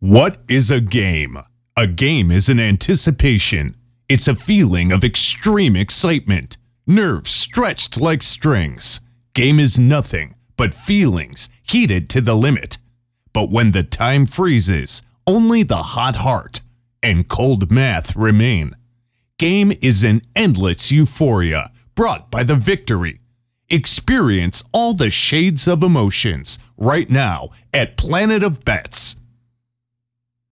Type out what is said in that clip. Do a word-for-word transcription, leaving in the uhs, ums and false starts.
What is a game? A game is an anticipation. It's a feeling of extreme excitement, nerves stretched like strings. Game is nothing but feelings heated to the limit. But when the time freezes, only the hot heart and cold math remain. Game is an endless euphoria brought by the victory. Experience all the shades of emotions right now at Planet of Bets.